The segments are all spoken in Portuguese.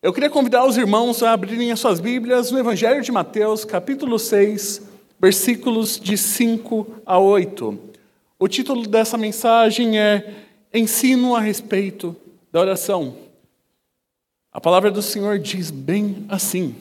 Eu queria convidar os irmãos a abrirem as suas Bíblias no Evangelho de Mateus, capítulo 6, versículos de 5 a 8. O título dessa mensagem é Ensino a respeito da oração. A palavra do Senhor diz bem assim: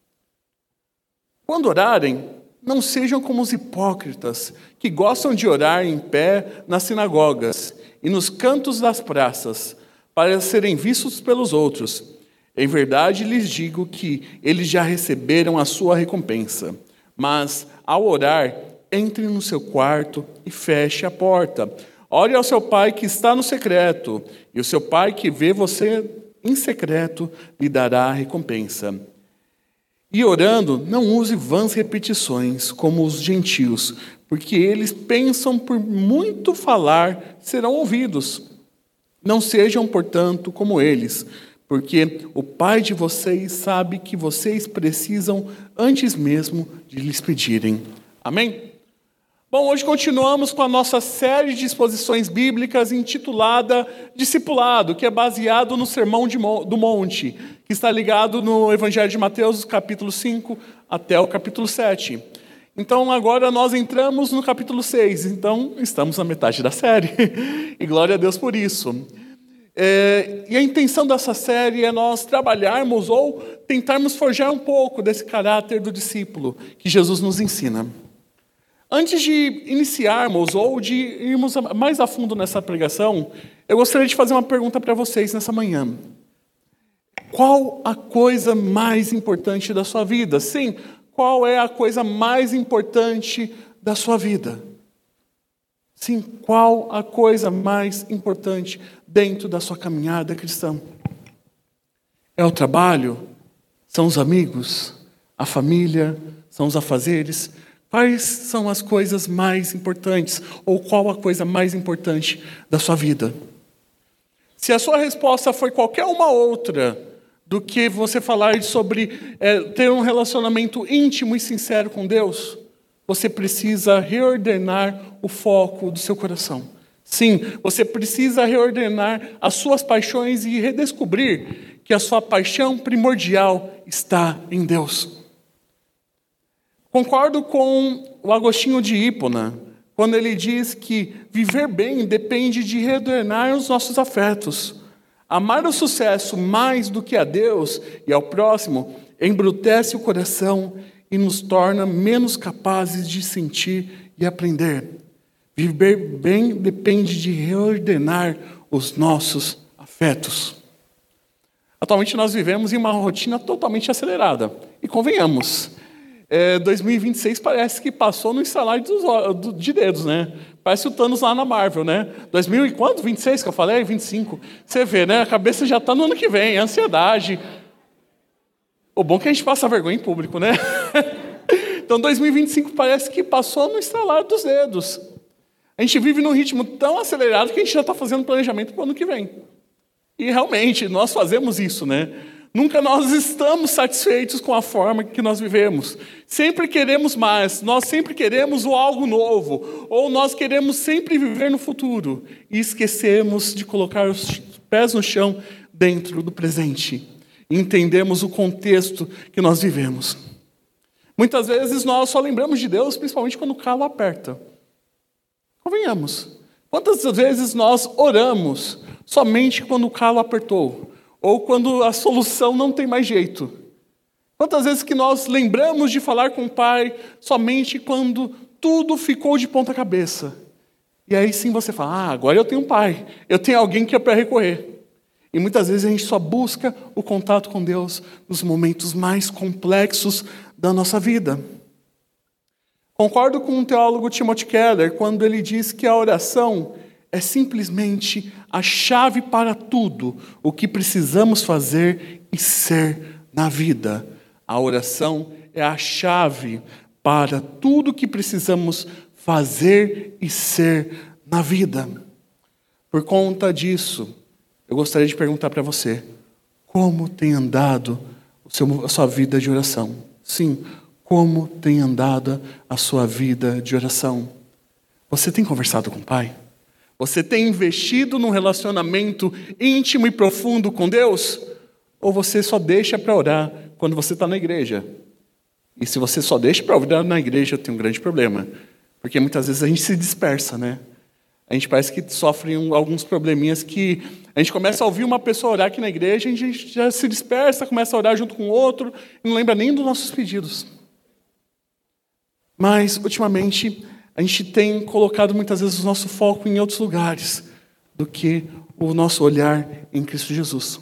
quando orarem, não sejam como os hipócritas, que gostam de orar em pé nas sinagogas e nos cantos das praças, para serem vistos pelos outros. Em verdade lhes digo que eles já receberam a sua recompensa. Mas, ao orar, entre no seu quarto e feche a porta. Ore ao seu pai que está no secreto, e o seu pai que vê você em secreto lhe dará a recompensa. E orando, não use vãs repetições, como os gentios, porque eles pensam por muito falar serão ouvidos. Não sejam, portanto, como eles, porque o Pai de vocês sabe que vocês precisam antes mesmo de lhes pedirem. Amém? Bom, hoje continuamos com a nossa série de exposições bíblicas intitulada Discipulado, que é baseado no Sermão do Monte, que está ligado no Evangelho de Mateus, capítulo 5 até o capítulo 7. Então, agora nós entramos no capítulo 6, então estamos na metade da série, e glória a Deus por isso. E a intenção dessa série é nós trabalharmos ou tentarmos forjar um pouco desse caráter do discípulo que Jesus nos ensina. Antes de iniciarmos ou de irmos mais a fundo nessa pregação, eu gostaria de fazer uma pergunta para vocês nessa manhã. Qual a coisa mais importante da sua vida? Sim, qual é a coisa mais importante da sua vida? Sim, qual a coisa mais importante dentro da sua caminhada cristã? É o trabalho? São os amigos? A família? São os afazeres? Quais são as coisas mais importantes? Ou qual a coisa mais importante da sua vida? Se a sua resposta foi qualquer uma outra do que você falar sobre ter um relacionamento íntimo e sincero com Deus, você precisa reordenar o foco do seu coração. Sim, você precisa reordenar as suas paixões e redescobrir que a sua paixão primordial está em Deus. Concordo com o Agostinho de Hipona, quando ele diz que viver bem depende de reordenar os nossos afetos. Amar o sucesso mais do que a Deus e ao próximo embrutece o coração e nos torna menos capazes de sentir e aprender. Viver bem depende de reordenar os nossos afetos. Atualmente nós vivemos em uma rotina totalmente acelerada. E convenhamos, 2026 parece que passou no instalar de dedos, né? Parece o Thanos lá na Marvel, né? 2000 e quanto? 26 que eu falei? 25. Você vê, né? A cabeça já está no ano que vem, ansiedade. O bom é que a gente passa vergonha em público, né? Então 2025 parece que passou no estalar dos dedos. A gente vive num ritmo tão acelerado que a gente já está fazendo planejamento para o ano que vem. E realmente, nós fazemos isso, né? Nunca nós estamos satisfeitos com a forma que nós vivemos. Sempre queremos mais, nós sempre queremos o algo novo, ou nós queremos sempre viver no futuro, e esquecemos de colocar os pés no chão dentro do presente. E entendemos o contexto que nós vivemos. Muitas vezes nós só lembramos de Deus, principalmente quando o calo aperta. Convenhamos. Quantas vezes nós oramos somente quando o calo apertou? Ou quando a solução não tem mais jeito? Quantas vezes que nós lembramos de falar com o Pai somente quando tudo ficou de ponta cabeça? E aí sim você fala, agora eu tenho um Pai, eu tenho alguém que é para recorrer. E muitas vezes a gente só busca o contato com Deus nos momentos mais complexos da nossa vida. Concordo com o teólogo Timothy Keller quando ele diz que a oração é simplesmente a chave para tudo o que precisamos fazer e ser na vida. A oração é a chave para tudo o que precisamos fazer e ser na vida. Por conta disso, eu gostaria de perguntar para você, como tem andado a sua vida de oração? Sim, como tem andado a sua vida de oração? Você tem conversado com o Pai? Você tem investido num relacionamento íntimo e profundo com Deus? ou você só deixa para orar quando você está na igreja? E se você só deixa para orar na igreja, tem um grande problema. Porque muitas vezes a gente se dispersa, né? A gente parece que sofre alguns probleminhas que a gente começa a ouvir uma pessoa orar aqui na igreja, a gente já se dispersa, começa a orar junto com o outro, e não lembra nem dos nossos pedidos. Mas, ultimamente, a gente tem colocado muitas vezes o nosso foco em outros lugares do que o nosso olhar em Cristo Jesus.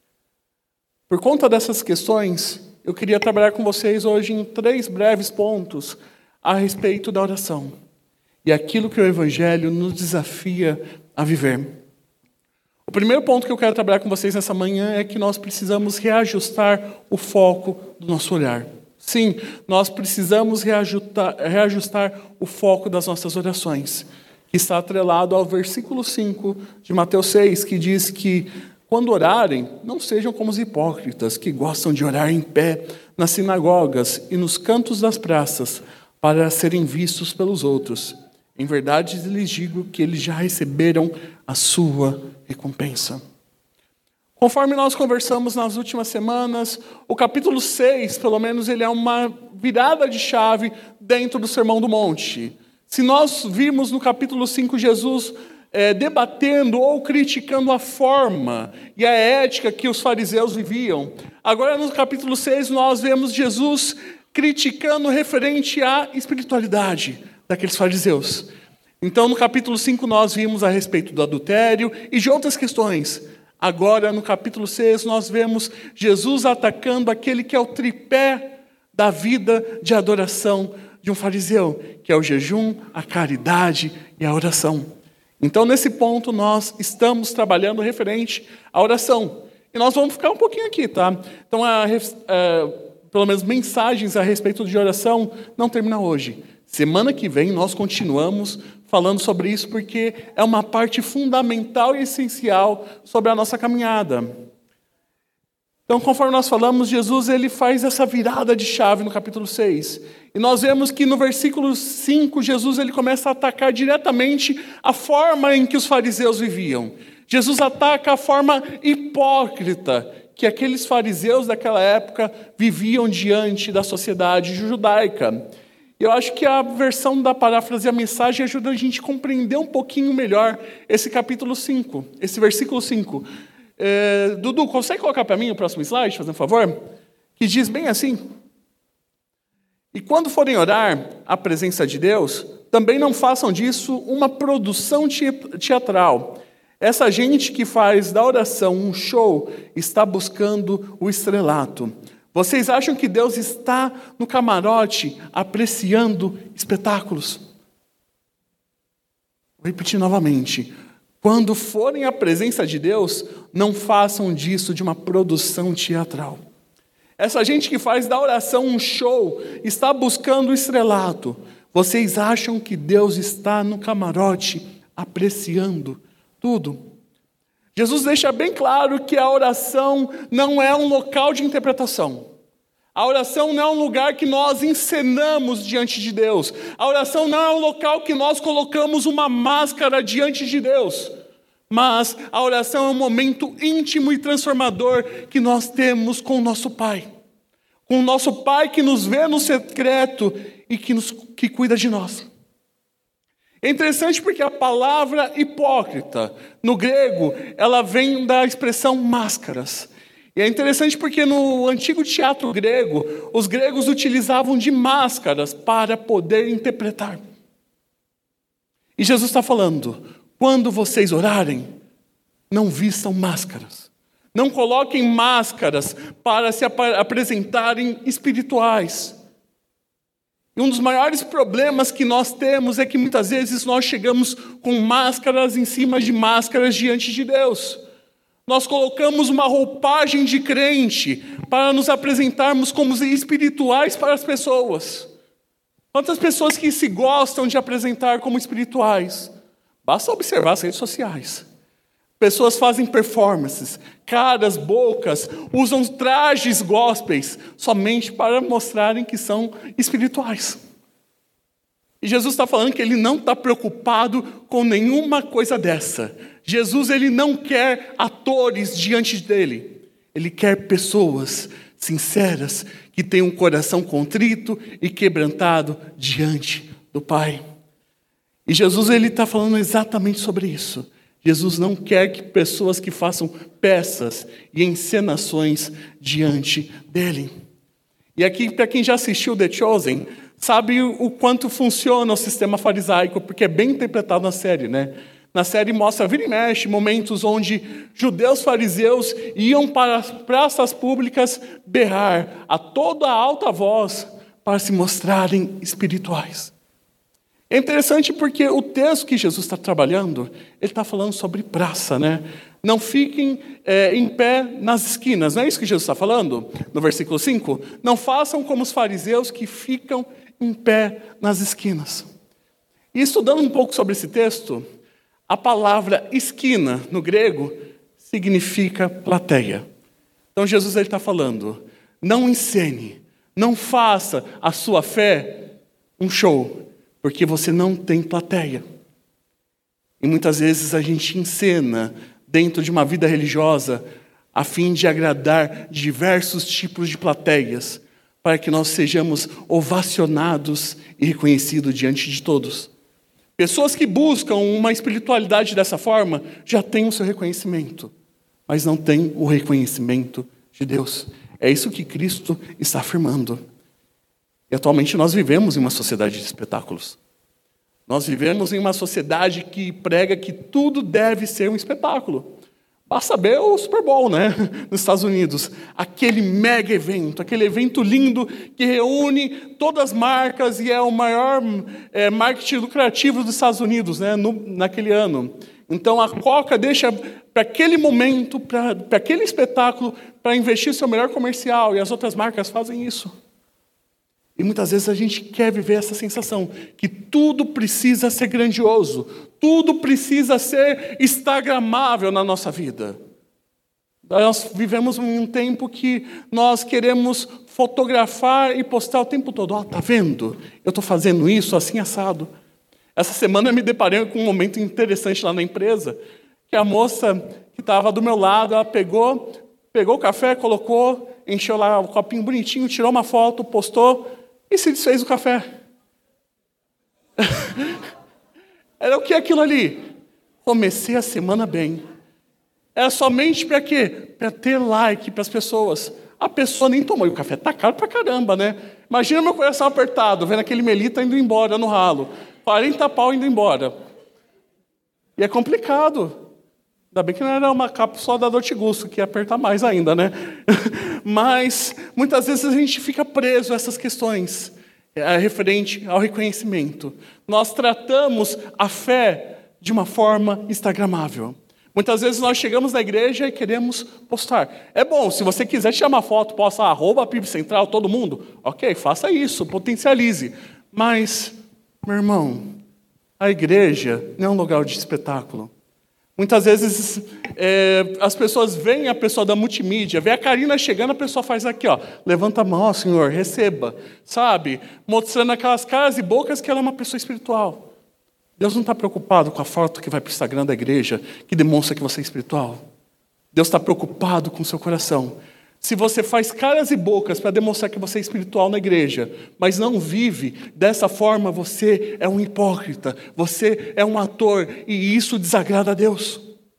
Por conta dessas questões, eu queria trabalhar com vocês hoje em 3 breves pontos a respeito da oração e aquilo que o Evangelho nos desafia a viver. O primeiro ponto que eu quero trabalhar com vocês nessa manhã é que nós precisamos reajustar o foco do nosso olhar. Sim, nós precisamos reajustar o foco das nossas orações, que está atrelado ao versículo 5 de Mateus 6, que diz que quando orarem, não sejam como os hipócritas, que gostam de orar em pé nas sinagogas e nos cantos das praças, para serem vistos pelos outros. Em verdade, lhes digo que eles já receberam a sua recompensa. Conforme nós conversamos nas últimas semanas, o capítulo 6, pelo menos, ele é uma virada de chave dentro do Sermão do Monte. Se nós vimos no capítulo 5 Jesus debatendo ou criticando a forma e a ética que os fariseus viviam, agora no capítulo 6 nós vemos Jesus criticando referente à espiritualidade daqueles fariseus. Então no capítulo 5 nós vimos a respeito do adultério e de outras questões. Agora no capítulo 6 nós vemos Jesus atacando aquele que é o tripé da vida de adoração de um fariseu, que é o jejum, a caridade e a oração. Então, nesse ponto, nós estamos trabalhando referente à oração. E nós vamos ficar um pouquinho aqui, tá? Então, pelo menos mensagens a respeito de oração não termina hoje. Semana que vem, nós continuamos falando sobre isso, porque é uma parte fundamental e essencial sobre a nossa caminhada. Então, conforme nós falamos, Jesus ele faz essa virada de chave no capítulo 6. E nós vemos que no versículo 5, Jesus ele começa a atacar diretamente a forma em que os fariseus viviam. Jesus ataca a forma hipócrita que aqueles fariseus daquela época viviam diante da sociedade judaica. Eu acho que a versão da paráfrase e a mensagem ajuda a gente a compreender um pouquinho melhor esse capítulo 5, esse versículo 5. Dudu, consegue colocar para mim o próximo slide, fazendo um favor? Que diz bem assim: e quando forem orar à presença de Deus, também não façam disso uma produção teatral. Essa gente que faz da oração um show está buscando o estrelato. Vocês acham que Deus está no camarote apreciando espetáculos? Vou repetir novamente. Quando forem à presença de Deus, não façam disso de uma produção teatral. Essa gente que faz da oração um show está buscando o estrelato. Vocês acham que Deus está no camarote apreciando tudo? Jesus deixa bem claro que a oração não é um local de interpretação. A oração não é um lugar que nós encenamos diante de Deus. A oração não é um local que nós colocamos uma máscara diante de Deus. Mas a oração é um momento íntimo e transformador que nós temos com o nosso Pai. Com o nosso Pai que nos vê no secreto e que cuida de nós. É interessante porque a palavra hipócrita, no grego, ela vem da expressão máscaras. E é interessante porque no antigo teatro grego, os gregos utilizavam de máscaras para poder interpretar. E Jesus está falando, quando vocês orarem, não vistam máscaras. Não coloquem máscaras para se apresentarem espirituais. E um dos maiores problemas que nós temos é que muitas vezes nós chegamos com máscaras em cima de máscaras diante de Deus. Nós colocamos uma roupagem de crente para nos apresentarmos como espirituais para as pessoas. Quantas pessoas que se gostam de apresentar como espirituais? Basta observar as redes sociais. Pessoas fazem performances, caras, bocas, usam trajes gospels somente para mostrarem que são espirituais. E Jesus está falando que ele não está preocupado com nenhuma coisa dessa. Jesus ele não quer atores diante dele. Ele quer pessoas sinceras, que tenham um coração contrito e quebrantado diante do Pai. E Jesus está falando exatamente sobre isso. Jesus não quer que pessoas que façam peças e encenações diante dele. E aqui, para quem já assistiu The Chosen, sabe o quanto funciona o sistema farisaico, porque é bem interpretado na série, né? Na série mostra, vira e mexe, momentos onde judeus fariseus iam para as praças públicas berrar a toda alta voz para se mostrarem espirituais. É interessante porque o texto que Jesus está trabalhando, ele está falando sobre praça, né? Não fiquem em pé nas esquinas, não é isso que Jesus está falando? No versículo 5? Não façam como os fariseus que ficam em pé nas esquinas. E estudando um pouco sobre esse texto, a palavra esquina, no grego, significa plateia. Então Jesus está falando, não encene, não faça a sua fé um show, porque você não tem plateia. E muitas vezes a gente encena dentro de uma vida religiosa a fim de agradar diversos tipos de plateias, para que nós sejamos ovacionados e reconhecidos diante de todos. Pessoas que buscam uma espiritualidade dessa forma já têm o seu reconhecimento, mas não têm o reconhecimento de Deus. É isso que Cristo está afirmando. E atualmente nós vivemos em uma sociedade de espetáculos. Nós vivemos em uma sociedade que prega que tudo deve ser um espetáculo. Basta ver o Super Bowl, né? Nos Estados Unidos. Aquele mega evento, aquele evento lindo que reúne todas as marcas e é o maior marketing lucrativo dos Estados Unidos, né? Naquele ano. Então a Coca deixa para aquele momento, para aquele espetáculo, para investir seu melhor comercial, e as outras marcas fazem isso. E muitas vezes a gente quer viver essa sensação que tudo precisa ser grandioso, tudo precisa ser instagramável na nossa vida. Nós vivemos um tempo que nós queremos fotografar e postar o tempo todo. Tá vendo? Eu estou fazendo isso assim assado. Essa semana eu me deparei com um momento interessante lá na empresa, que a moça que estava do meu lado, ela pegou o café, colocou, encheu lá o copinho bonitinho, tirou uma foto, postou, e se desfez o café. Era o que aquilo ali? Comecei a semana bem. Era somente para quê? Para ter like para as pessoas. A pessoa nem tomou. E o café está caro pra caramba, né? Imagina meu coração apertado, vendo aquele melita indo embora no ralo. 40 pau indo embora. E é complicado. Ainda bem que não era uma capa só da Dolce Gusto, que ia apertar mais ainda, né? Mas, muitas vezes, a gente fica preso a essas questões referente ao reconhecimento. Nós tratamos a fé de uma forma instagramável. Muitas vezes nós chegamos na igreja e queremos postar. É bom, se você quiser tirar uma foto, posta @PIBCentral, todo mundo. Ok, faça isso, potencialize. Mas, meu irmão, a igreja não é um lugar de espetáculo. Muitas vezes as pessoas veem a pessoa da multimídia, vê a Karina chegando, a pessoa faz aqui, ó, levanta a mão, ó, Senhor, receba, sabe? Mostrando aquelas caras e bocas que ela é uma pessoa espiritual. Deus não está preocupado com a foto que vai para o Instagram da igreja, que demonstra que você é espiritual. Deus está preocupado com o seu coração. Se você faz caras e bocas para demonstrar que você é espiritual na igreja, mas não vive dessa forma, você é um hipócrita, você é um ator, e isso desagrada a Deus.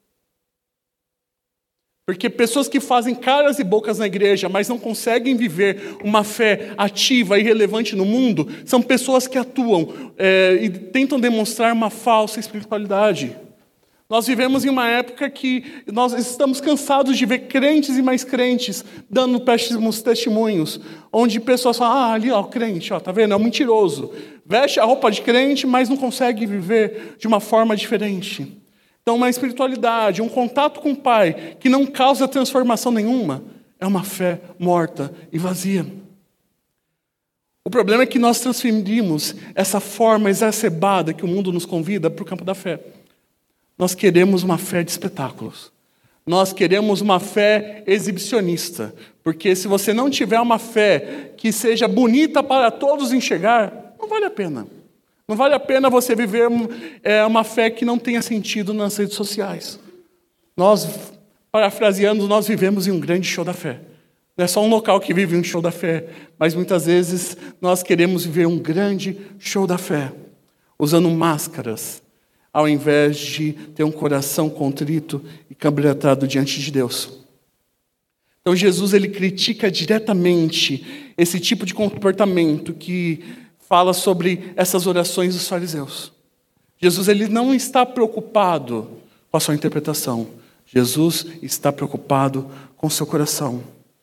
Porque pessoas que fazem caras e bocas na igreja, mas não conseguem viver uma fé ativa e relevante no mundo, são pessoas que atuam e tentam demonstrar uma falsa espiritualidade. Nós vivemos em uma época que nós estamos cansados de ver crentes e mais crentes dando péssimos testemunhos, onde pessoas falam, ali, ó, o crente, ó, tá vendo? É um mentiroso. Veste a roupa de crente, mas não consegue viver de uma forma diferente. Então, uma espiritualidade, um contato com o Pai, que não causa transformação nenhuma, é uma fé morta e vazia. O problema é que nós transferimos essa forma exacerbada que o mundo nos convida para o campo da fé. Nós queremos uma fé de espetáculos. Nós queremos uma fé exibicionista. Porque se você não tiver uma fé que seja bonita para todos enxergar, não vale a pena. Não vale a pena você viver uma fé que não tenha sentido nas redes sociais. Nós Parafraseando, nós vivemos em um grande show da fé. Não é só um local que vive um show da fé, mas muitas vezes nós queremos viver um grande show da fé, usando máscaras, ao invés de ter um coração contrito e quebrantado diante de Deus. Então Jesus, ele critica diretamente esse tipo de comportamento que fala sobre essas orações dos fariseus. Jesus, ele não está preocupado com a sua interpretação. Jesus está preocupado com o seu coração.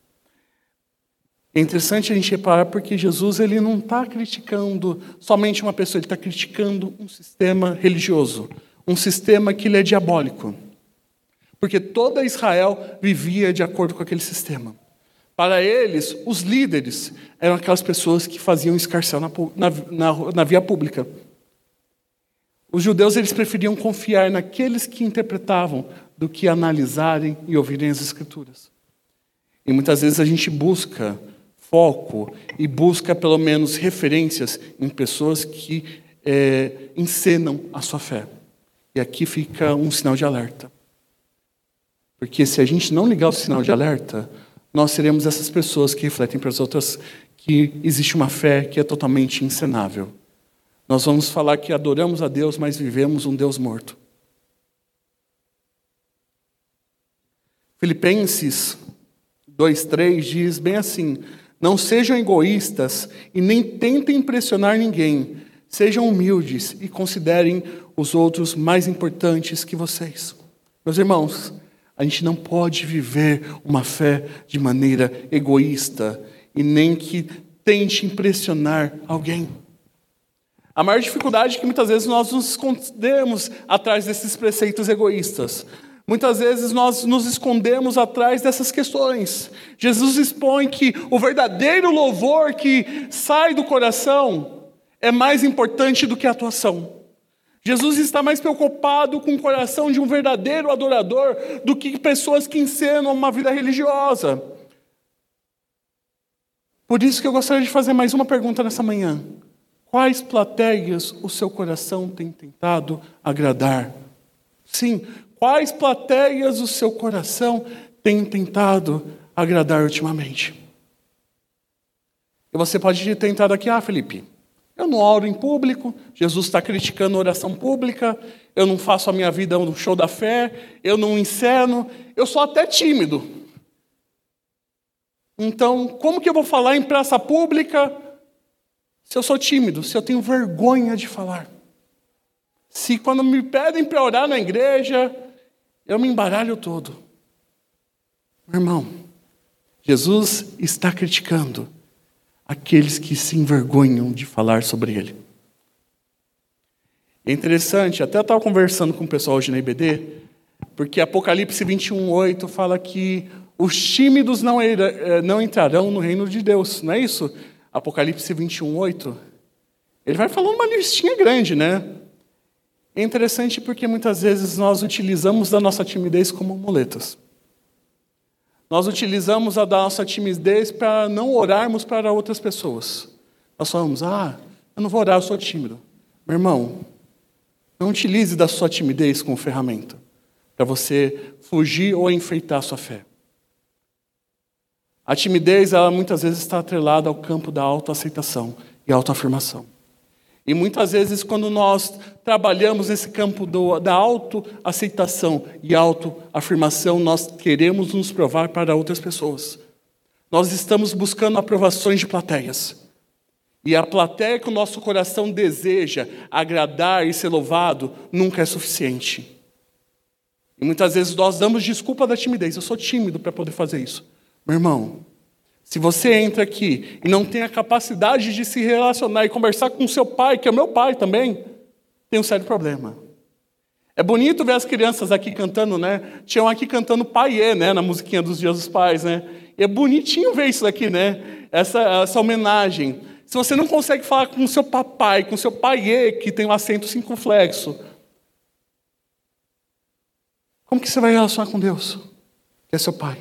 É interessante a gente reparar porque Jesus, ele não está criticando somente uma pessoa, ele está criticando um sistema religioso, um sistema que ele é diabólico. Porque toda Israel vivia de acordo com aquele sistema. Para eles, os líderes eram aquelas pessoas que faziam escarcéu na via pública. Os judeus, eles preferiam confiar naqueles que interpretavam do que analisarem e ouvirem as Escrituras. E muitas vezes a gente busca foco e busca pelo menos referências em pessoas que encenam a sua fé. E aqui fica um sinal de alerta. Porque se a gente não ligar o sinal de alerta, nós seremos essas pessoas que refletem para as outras que existe uma fé que é totalmente encenável. Nós vamos falar que adoramos a Deus, mas vivemos um Deus morto. Filipenses 2:3 diz bem assim: não sejam egoístas e nem tentem impressionar ninguém. Sejam humildes e considerem os outros mais importantes que vocês. Meus irmãos, a gente não pode viver uma fé de maneira egoísta e nem que tente impressionar alguém. A maior dificuldade é que muitas vezes nós nos escondemos atrás desses preceitos egoístas. Muitas vezes nós nos escondemos atrás dessas questões. Jesus expõe que o verdadeiro louvor que sai do coração é mais importante do que a atuação. Jesus está mais preocupado com o coração de um verdadeiro adorador do que pessoas que encenam uma vida religiosa. Por isso que eu gostaria de fazer mais uma pergunta nessa manhã. Quais plateias o seu coração tem tentado agradar? Sim, quais plateias o seu coração tem tentado agradar ultimamente? E você pode ter tentado aqui, Felipe, eu não oro em público, Jesus está criticando a oração pública, eu não faço a minha vida um show da fé, eu não enceno, eu sou até tímido. Então, como que eu vou falar em praça pública se eu sou tímido, se eu tenho vergonha de falar? Se quando me pedem para orar na igreja, eu me embaralho todo. Meu irmão, Jesus está criticando aqueles que se envergonham de falar sobre ele. É interessante, até eu estava conversando com o pessoal hoje na IBD, porque Apocalipse 21:8 fala que os tímidos não entrarão no reino de Deus, não é isso? Apocalipse 21:8. Ele vai falando uma listinha grande, né? É interessante porque muitas vezes nós utilizamos da nossa timidez como muletas. Nós utilizamos a da nossa timidez para não orarmos para outras pessoas. Nós falamos, eu não vou orar, eu sou tímido. Meu irmão, não utilize da sua timidez como ferramenta para você fugir ou enfeitar a sua fé. A timidez, ela muitas vezes está atrelada ao campo da autoaceitação e autoafirmação. E muitas vezes, quando nós trabalhamos nesse campo da autoaceitação e autoafirmação, nós queremos nos provar para outras pessoas. Nós estamos buscando aprovações de plateias. E a plateia que o nosso coração deseja agradar e ser louvado nunca é suficiente. E muitas vezes nós damos desculpa da timidez. Eu sou tímido para poder fazer isso. Meu irmão, se você entra aqui e não tem a capacidade de se relacionar e conversar com seu pai, que é meu pai também, tem um sério problema. É bonito ver as crianças aqui cantando, né? Tinham aqui cantando Paiê, né? Na musiquinha dos Dias dos Pais, né? E é bonitinho ver isso aqui, né? Essa homenagem. Se você não consegue falar com o seu papai, com o seu paiê, que tem um acento circunflexo, como que você vai relacionar com Deus, que é seu pai?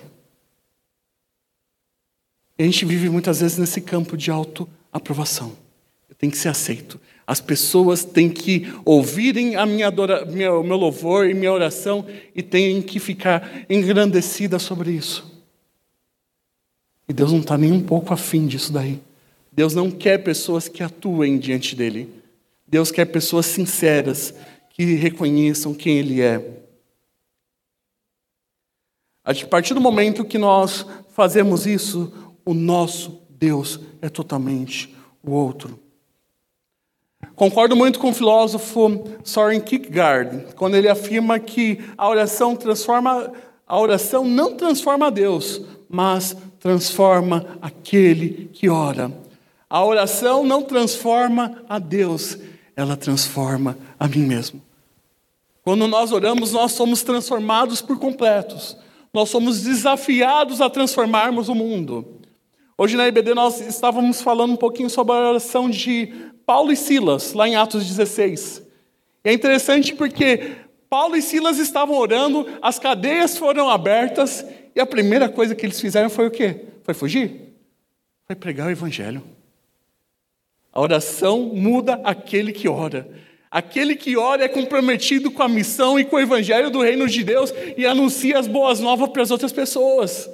E a gente vive muitas vezes nesse campo de autoaprovação. Eu tenho que ser aceito. As pessoas têm que ouvirem o meu louvor e minha oração e têm que ficar engrandecidas sobre isso. E Deus não está nem um pouco afim disso daí. Deus não quer pessoas que atuem diante dele. Deus quer pessoas sinceras, que reconheçam quem ele é. A partir do momento que nós fazemos isso, o nosso Deus é totalmente o outro. Concordo muito com o filósofo Søren Kierkegaard, quando ele afirma que a oração não transforma a Deus, mas transforma aquele que ora. A oração não transforma a Deus, ela transforma a mim mesmo. Quando nós oramos, nós somos transformados por completos. Nós somos desafiados a transformarmos o mundo. Hoje na IBD nós estávamos falando um pouquinho sobre a oração de Paulo e Silas, lá em Atos 16. E é interessante porque Paulo e Silas estavam orando, as cadeias foram abertas, e a primeira coisa que eles fizeram foi o quê? Foi fugir? Foi pregar o evangelho. A oração muda aquele que ora. Aquele que ora é comprometido com a missão e com o evangelho do reino de Deus e anuncia as boas novas para as outras pessoas.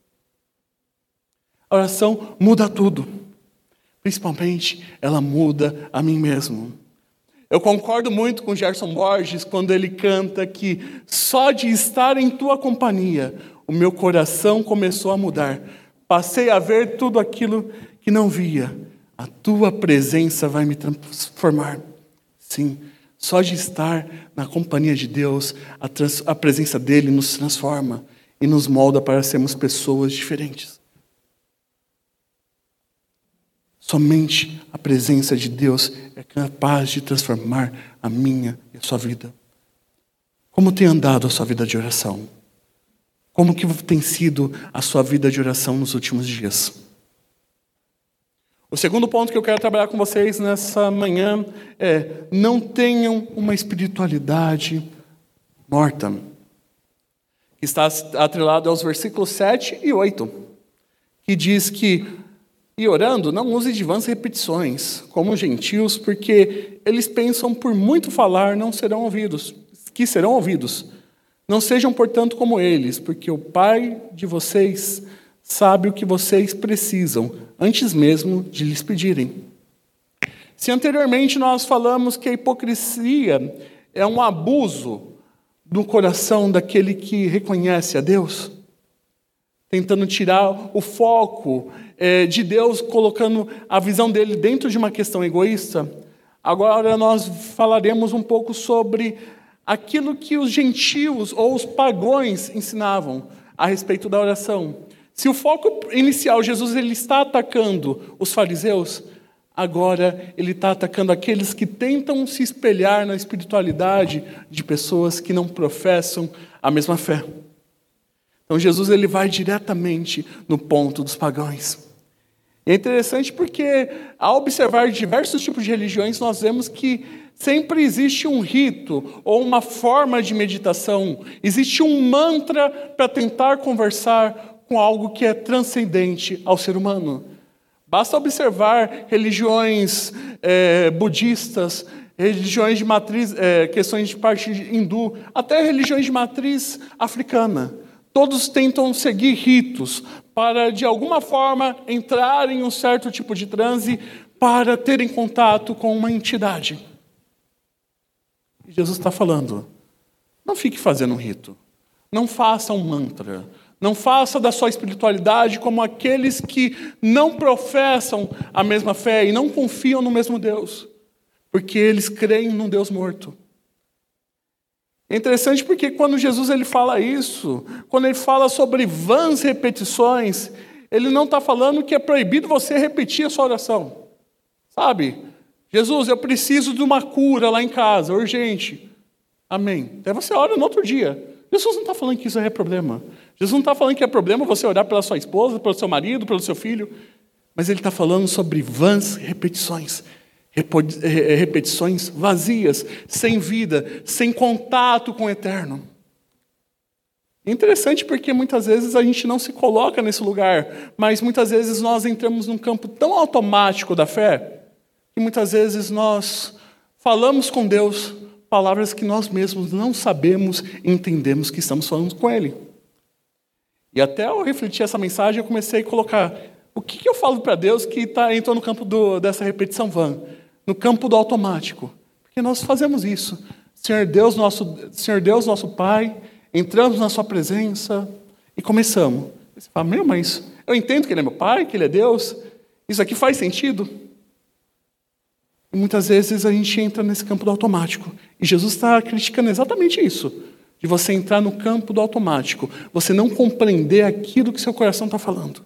A oração muda tudo. Principalmente, ela muda a mim mesmo. Eu concordo muito com Gerson Borges quando ele canta que só de estar em tua companhia, o meu coração começou a mudar. Passei a ver tudo aquilo que não via. A tua presença vai me transformar. Sim, só de estar na companhia de Deus, a presença dele nos transforma e nos molda para sermos pessoas diferentes. Somente a presença de Deus é capaz de transformar a minha e a sua vida. Como tem andado a sua vida de oração? Como que tem sido a sua vida de oração nos últimos dias? O segundo ponto que eu quero trabalhar com vocês nessa manhã é: não tenham uma espiritualidade morta. Está atrelado aos versículos 7 e 8, que diz que, e orando, não use de vãs repetições, como os gentios, porque eles pensam por muito falar serão ouvidos. Não sejam, portanto, como eles, porque o Pai de vocês sabe o que vocês precisam, antes mesmo de lhes pedirem. Se anteriormente nós falamos que a hipocrisia é um abuso no coração daquele que reconhece a Deus, tentando tirar o foco de Deus, colocando a visão dele dentro de uma questão egoísta, agora nós falaremos um pouco sobre aquilo que os gentios ou os pagãos ensinavam a respeito da oração. Se o foco inicial, Jesus ele está atacando os fariseus, agora ele está atacando aqueles que tentam se espelhar na espiritualidade de pessoas que não professam a mesma fé. Então Jesus ele vai diretamente no ponto dos pagãos. É interessante porque, ao observar diversos tipos de religiões, nós vemos que sempre existe um rito ou uma forma de meditação, existe um mantra para tentar conversar com algo que é transcendente ao ser humano. Basta observar religiões budistas, religiões de matriz, questões de parte hindu, até religiões de matriz africana. Todos tentam seguir ritos para, de alguma forma, entrar em um certo tipo de transe para terem contato com uma entidade. E Jesus está falando, não fique fazendo um rito, não faça um mantra, não faça da sua espiritualidade como aqueles que não professam a mesma fé e não confiam no mesmo Deus, porque eles creem num Deus morto. É interessante porque quando Jesus ele fala isso, quando ele fala sobre vãs repetições, ele não está falando que é proibido você repetir a sua oração. Sabe? Jesus, eu preciso de uma cura lá em casa, urgente. Amém. Daí você ora no outro dia. Jesus não está falando que isso é problema. Jesus não está falando que é problema você orar pela sua esposa, pelo seu marido, pelo seu filho. Mas ele está falando sobre vãs repetições. Repetições vazias, sem vida, sem contato com o eterno. É interessante porque muitas vezes a gente não se coloca nesse lugar, mas muitas vezes nós entramos num campo tão automático da fé, que muitas vezes nós falamos com Deus palavras que nós mesmos não sabemos e entendemos que estamos falando com Ele. E até eu refletir essa mensagem, eu comecei a colocar o que eu falo para Deus que entrou no campo dessa repetição vã, no campo do automático. Porque nós fazemos isso. Senhor Deus, nosso Pai, entramos na sua presença e começamos. Você fala, mas eu entendo que Ele é meu Pai, que Ele é Deus. Isso aqui faz sentido? E muitas vezes a gente entra nesse campo do automático. E Jesus está criticando exatamente isso. De você entrar no campo do automático. Você não compreender aquilo que seu coração está falando.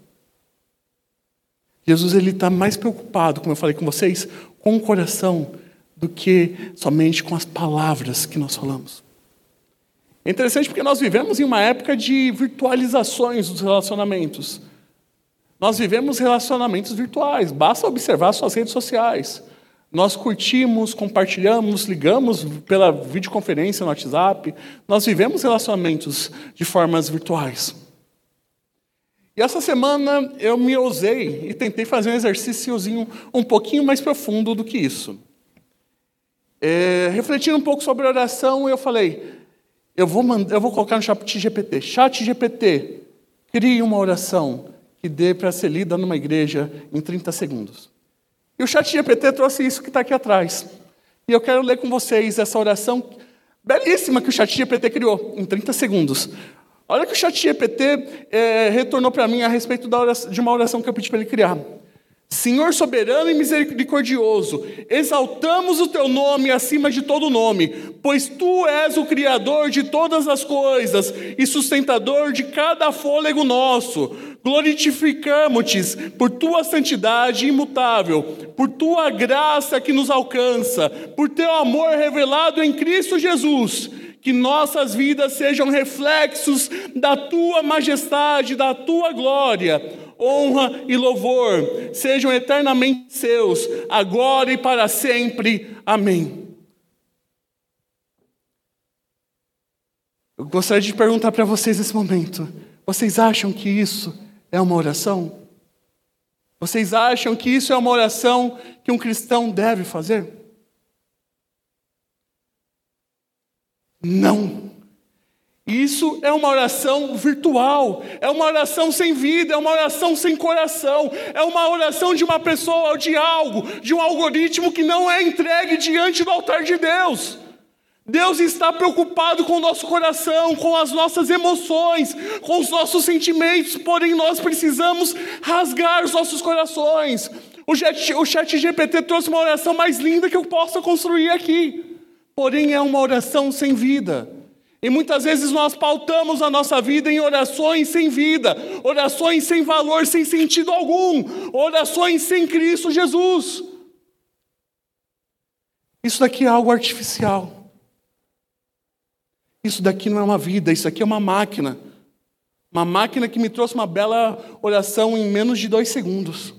Jesus está mais preocupado, como eu falei com vocês, com o coração do que somente com as palavras que nós falamos. É interessante porque nós vivemos em uma época de virtualizações dos relacionamentos. Nós vivemos relacionamentos virtuais. Basta observar suas redes sociais. Nós curtimos, compartilhamos, ligamos pela videoconferência no WhatsApp. Nós vivemos relacionamentos de formas virtuais. E essa semana eu me ousei e tentei fazer um exercíciozinho um pouquinho mais profundo do que isso. Refletindo um pouco sobre a oração, eu falei, eu vou colocar no ChatGPT. ChatGPT, crie uma oração que dê para ser lida numa igreja em 30 segundos. E o ChatGPT trouxe isso que está aqui atrás. E eu quero ler com vocês essa oração belíssima que o ChatGPT criou em 30 segundos. Olha o que o ChatGPT retornou para mim a respeito de uma oração que eu pedi para ele criar. Senhor soberano e misericordioso, exaltamos o teu nome acima de todo nome, pois tu és o Criador de todas as coisas e sustentador de cada fôlego nosso. Glorificamo-te por tua santidade imutável, por tua graça que nos alcança, por teu amor revelado em Cristo Jesus. Que nossas vidas sejam reflexos da tua majestade, da tua glória. Honra e louvor sejam eternamente seus, agora e para sempre. Amém. Eu gostaria de perguntar para vocês nesse momento. Vocês acham que isso é uma oração? Vocês acham que isso é uma oração que um cristão deve fazer? Não. Isso é uma oração virtual, é uma oração sem vida, é uma oração sem coração, é uma oração de uma pessoa, de algo, de um algoritmo que não é entregue diante do altar de Deus. Deus está preocupado com o nosso coração, com as nossas emoções, com os nossos sentimentos, porém nós precisamos rasgar os nossos corações. O ChatGPT trouxe uma oração mais linda que eu possa construir aqui, porém é uma oração sem vida. E muitas vezes nós pautamos a nossa vida em orações sem vida, orações sem valor, sem sentido algum, orações sem Cristo Jesus. Isso daqui é algo artificial. Isso daqui não é uma vida, isso aqui é uma máquina. Uma máquina que me trouxe uma bela oração em menos de 2 segundos.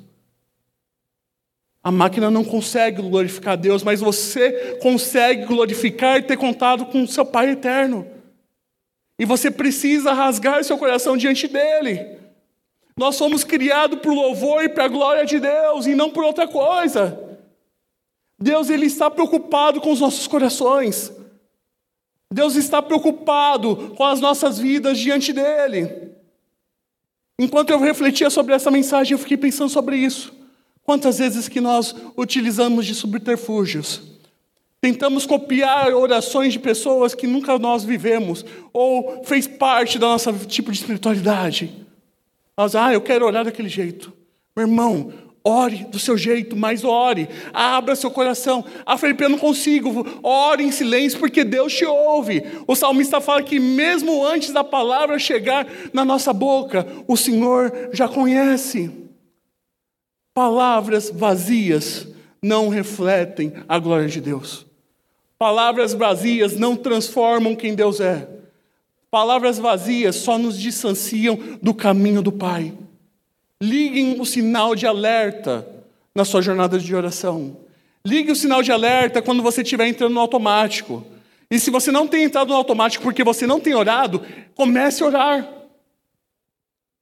A máquina não consegue glorificar a Deus, mas você consegue glorificar e ter contato com o seu Pai eterno. E você precisa rasgar seu coração diante dele. Nós somos criados por louvor e para a glória de Deus, e não por outra coisa. Deus, Ele está preocupado com os nossos corações. Deus está preocupado com as nossas vidas diante dele. Enquanto eu refletia sobre essa mensagem, eu fiquei pensando sobre isso. Quantas vezes que nós utilizamos de subterfúgios? Tentamos copiar orações de pessoas que nunca nós vivemos, ou fez parte da nossa tipo de espiritualidade. Nós, eu quero orar daquele jeito. Meu irmão, ore do seu jeito, mas ore. Abra seu coração. Felipe, eu não consigo. Ore em silêncio, porque Deus te ouve. O salmista fala que mesmo antes da palavra chegar na nossa boca, o Senhor já conhece. Palavras vazias não refletem a glória de Deus. Palavras vazias não transformam quem Deus é. Palavras vazias só nos distanciam do caminho do Pai. Liguem o sinal de alerta na sua jornada de oração. Ligue o sinal de alerta quando você estiver entrando no automático. E se você não tem entrado no automático porque você não tem orado, comece a orar.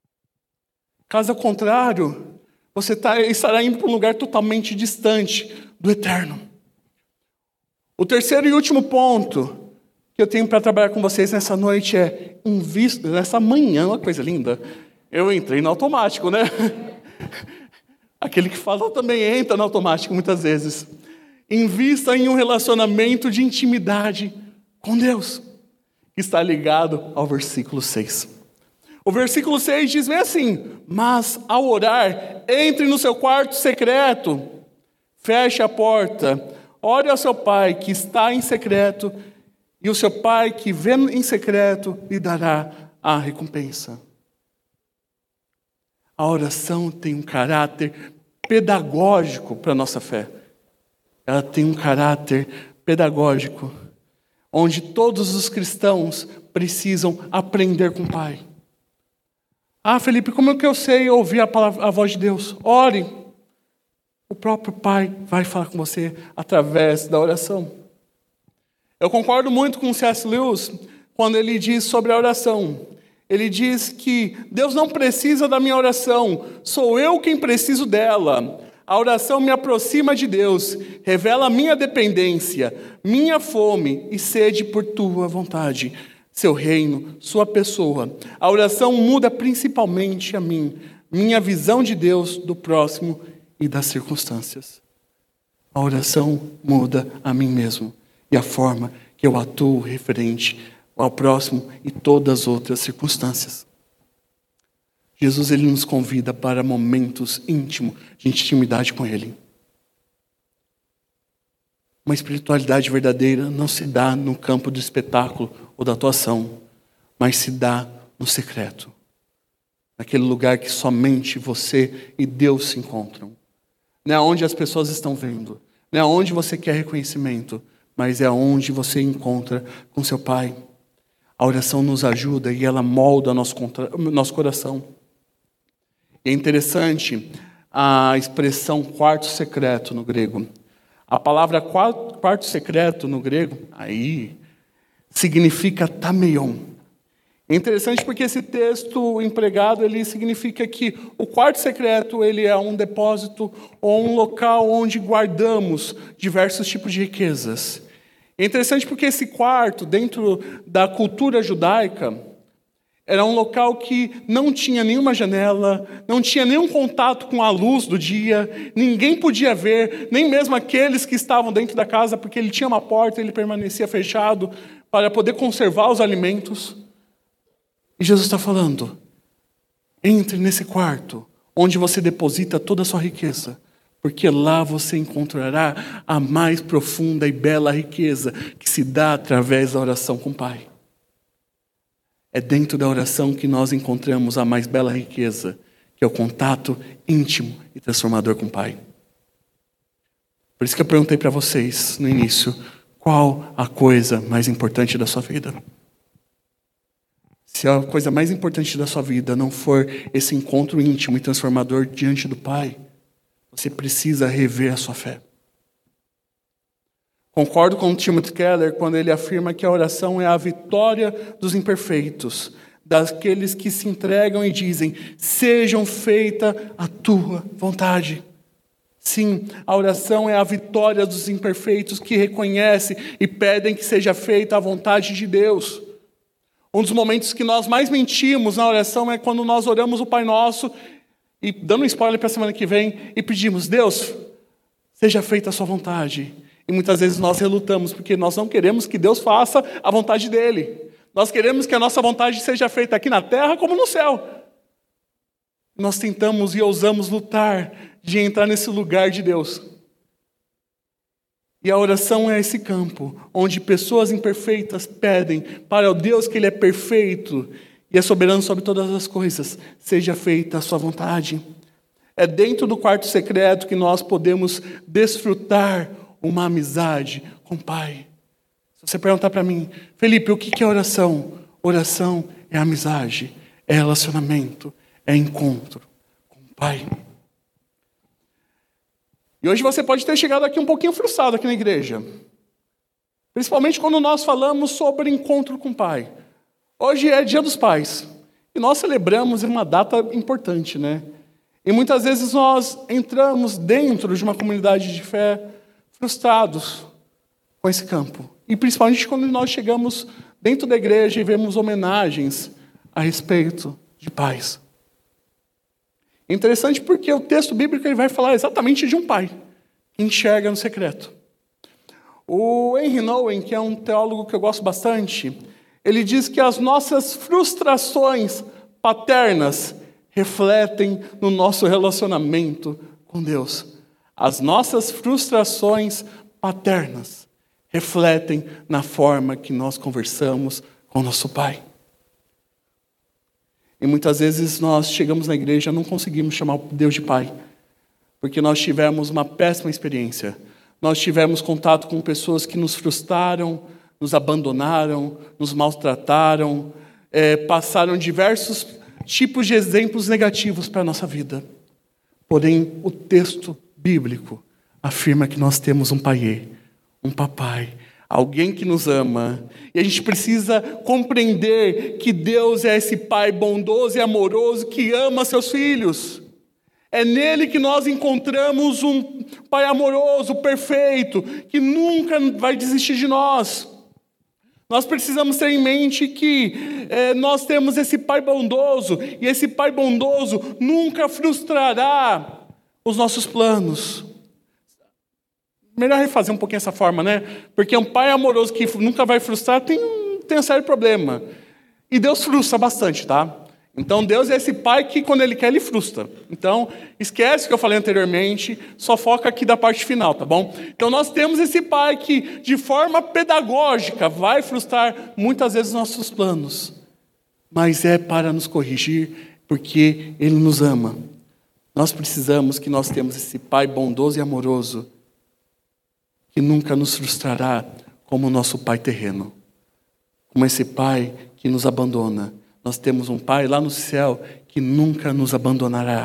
Caso contrário, você estará indo para um lugar totalmente distante do eterno. O terceiro e último ponto que eu tenho para trabalhar com vocês nessa noite é nessa manhã, uma coisa linda. Eu entrei no automático, né? Aquele que fala também entra no automático muitas vezes. Invista em um relacionamento de intimidade com Deus, que está ligado ao versículo 6. O versículo 6 diz bem assim: mas ao orar, entre no seu quarto secreto, feche a porta, ore ao seu pai que está em secreto, e o seu pai que vê em secreto lhe dará a recompensa. A oração tem um caráter pedagógico para a nossa fé. Ela tem um caráter pedagógico, onde todos os cristãos precisam aprender com o Pai. Ah, Felipe, como é que eu sei ouvir a voz de Deus? Ore. O próprio Pai vai falar com você através da oração. Eu concordo muito com C.S. Lewis quando ele diz sobre a oração. Ele diz que Deus não precisa da minha oração, sou eu quem preciso dela. A oração me aproxima de Deus, revela a minha dependência, minha fome e sede por tua vontade, seu reino, sua pessoa. A oração muda principalmente a mim, minha visão de Deus, do próximo e das circunstâncias. A oração muda a mim mesmo e a forma que eu atuo referente ao próximo e todas as outras circunstâncias. Jesus, ele nos convida para momentos íntimos de intimidade com ele. Uma espiritualidade verdadeira não se dá no campo do espetáculo ou da atuação, mas se dá no secreto. Naquele lugar que somente você e Deus se encontram. Não é onde as pessoas estão vendo, não é onde você quer reconhecimento, mas é onde você encontra com seu Pai. A oração nos ajuda e ela molda nosso coração. É interessante a expressão quarto secreto no grego. A palavra quarto secreto no grego, aí, significa tameion. É interessante porque esse texto empregado, ele significa que o quarto secreto, ele é um depósito ou um local onde guardamos diversos tipos de riquezas. É interessante porque esse quarto, dentro da cultura judaica, era um local que não tinha nenhuma janela, não tinha nenhum contato com a luz do dia, ninguém podia ver, nem mesmo aqueles que estavam dentro da casa, porque ele tinha uma porta, ele permanecia fechado para poder conservar os alimentos. E Jesus está falando, entre nesse quarto, onde você deposita toda a sua riqueza, porque lá você encontrará a mais profunda e bela riqueza que se dá através da oração com o Pai. É dentro da oração que nós encontramos a mais bela riqueza, que é o contato íntimo e transformador com o Pai. Por isso que eu perguntei para vocês no início, qual a coisa mais importante da sua vida? Se a coisa mais importante da sua vida não for esse encontro íntimo e transformador diante do Pai, você precisa rever a sua fé. Concordo com Timothy Keller quando ele afirma que a oração é a vitória dos imperfeitos, daqueles que se entregam e dizem, sejam feita a tua vontade. Sim, a oração é a vitória dos imperfeitos que reconhecem e pedem que seja feita a vontade de Deus. Um dos momentos que nós mais mentimos na oração é quando nós oramos o Pai Nosso e, dando um spoiler para a semana que vem, e pedimos, Deus, seja feita a sua vontade. E muitas vezes nós relutamos, porque nós não queremos que Deus faça a vontade dele. Nós queremos que a nossa vontade seja feita aqui na terra como no céu. Nós tentamos e ousamos lutar de entrar nesse lugar de Deus. E a oração é esse campo, onde pessoas imperfeitas pedem para o Deus que ele é perfeito e é soberano sobre todas as coisas, seja feita a sua vontade. É dentro do quarto secreto que nós podemos desfrutar uma amizade com o Pai. Se você perguntar para mim, Felipe, o que é oração? Oração é amizade, é relacionamento, é encontro com o Pai. E hoje você pode ter chegado aqui um pouquinho frustrado aqui na igreja. Principalmente quando nós falamos sobre encontro com o Pai. Hoje é Dia dos Pais. E nós celebramos uma data importante, né? E muitas vezes nós entramos dentro de uma comunidade de fé, frustrados com esse campo. E principalmente quando nós chegamos dentro da igreja e vemos homenagens a respeito de pais. É interessante porque o texto bíblico ele vai falar exatamente de um pai que enxerga no secreto. O Henry Nouwen, que é um teólogo que eu gosto bastante, ele diz que as nossas frustrações paternas refletem no nosso relacionamento com Deus. As nossas frustrações paternas refletem na forma que nós conversamos com nosso Pai. E muitas vezes nós chegamos na igreja e não conseguimos chamar Deus de Pai, porque nós tivemos uma péssima experiência. Nós tivemos contato com pessoas que nos frustraram, nos abandonaram, nos maltrataram, passaram diversos tipos de exemplos negativos para a nossa vida. Porém, o texto bíblico afirma que nós temos um Pai, um papai, alguém que nos ama. E a gente precisa compreender que Deus é esse Pai bondoso e amoroso que ama seus filhos. É nele que nós encontramos um Pai amoroso, perfeito, que nunca vai desistir de nós. Nós precisamos ter em mente que nós temos esse Pai bondoso, e esse Pai bondoso nunca frustrará os nossos planos. Melhor refazer um pouquinho essa forma, né? Porque um pai amoroso que nunca vai frustrar tem um sério problema. E Deus frustra bastante, tá? Então Deus é esse pai que quando Ele quer, Ele frustra. Então, esquece o que eu falei anteriormente, só foca aqui da parte final, tá bom? Então nós temos esse pai que, de forma pedagógica, vai frustrar muitas vezes nossos planos. Mas é para nos corrigir, porque Ele nos ama. Nós precisamos que nós temos esse pai bondoso e amoroso, que nunca nos frustrará como o nosso pai terreno. Como esse pai que nos abandona. Nós temos um pai lá no céu que nunca nos abandonará.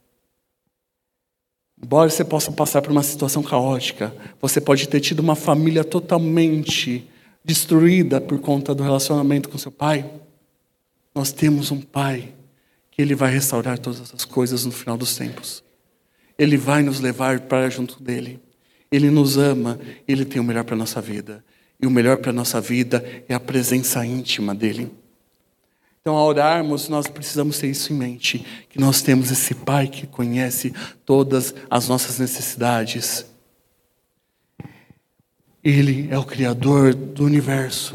Embora você possa passar por uma situação caótica, você pode ter tido uma família totalmente destruída por conta do relacionamento com seu pai. Nós temos um pai que Ele vai restaurar todas as coisas no final dos tempos. Ele vai nos levar para junto dEle. Ele nos ama, Ele tem o melhor para a nossa vida. E o melhor para a nossa vida é a presença íntima dEle. Então, ao orarmos, nós precisamos ter isso em mente, que nós temos esse Pai que conhece todas as nossas necessidades. Ele é o Criador do universo.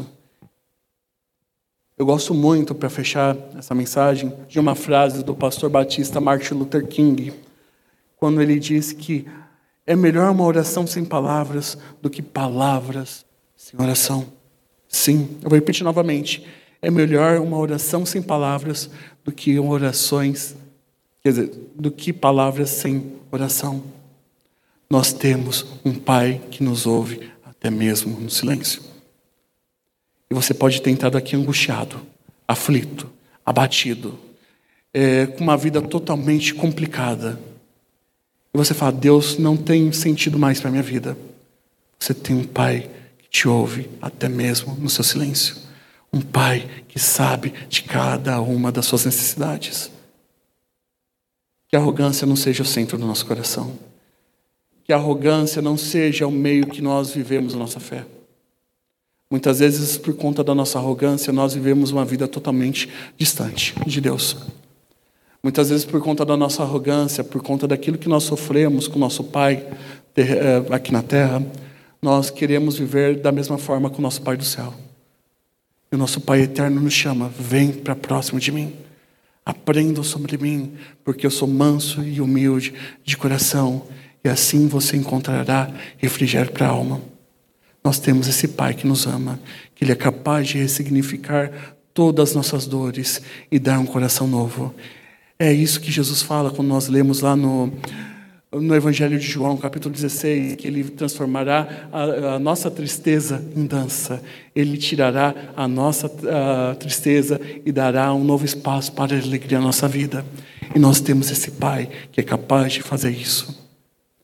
Eu gosto muito, para fechar essa mensagem, de uma frase do pastor batista Martin Luther King, quando ele diz que é melhor uma oração sem palavras do que palavras sem oração. Sim, eu vou repetir novamente. É melhor uma oração sem palavras do que do que palavras sem oração. Nós temos um Pai que nos ouve até mesmo no silêncio. E você pode ter entrado aqui angustiado, aflito, abatido, com uma vida totalmente complicada. E você fala, Deus não tem sentido mais para a minha vida. Você tem um Pai que te ouve até mesmo no seu silêncio. Um Pai que sabe de cada uma das suas necessidades. Que a arrogância não seja o centro do nosso coração. Que a arrogância não seja o meio que nós vivemos a nossa fé. Muitas vezes, por conta da nossa arrogância, nós vivemos uma vida totalmente distante de Deus. Muitas vezes, por conta da nossa arrogância, por conta daquilo que nós sofremos com o nosso Pai aqui na terra, nós queremos viver da mesma forma com o nosso Pai do céu. E o nosso Pai eterno nos chama, vem para próximo de mim. Aprendam sobre mim, porque eu sou manso e humilde de coração. E assim você encontrará refrigério para a alma. Nós temos esse Pai que nos ama, que Ele é capaz de ressignificar todas as nossas dores e dar um coração novo. É isso que Jesus fala quando nós lemos lá no Evangelho de João, capítulo 16, que Ele transformará a nossa tristeza em dança. Ele tirará a nossa tristeza e dará um novo espaço para a alegria na nossa vida. E nós temos esse Pai que é capaz de fazer isso.